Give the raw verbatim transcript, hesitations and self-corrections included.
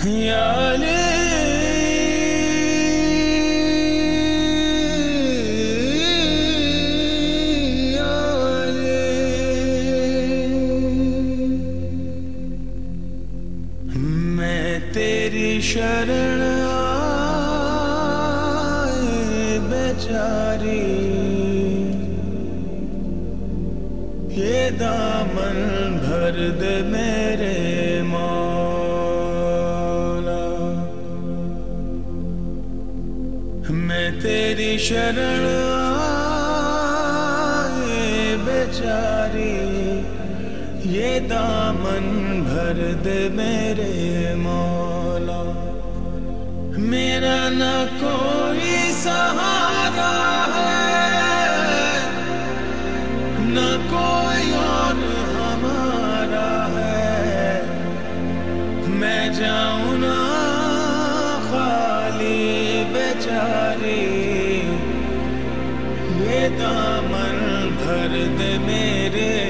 Yale Yale मैं तेरी शरण आए बेचारी, ये दामन भर दे मेरे मौला। मैं तेरी शरण आए बेचारी, ये दामन भर दे मेरे मौला। मेरा न कोई सहारा है, न कोई और हमारा है। मैं जाऊं ना खाली बेचारी, ये दामन भर दे मेरे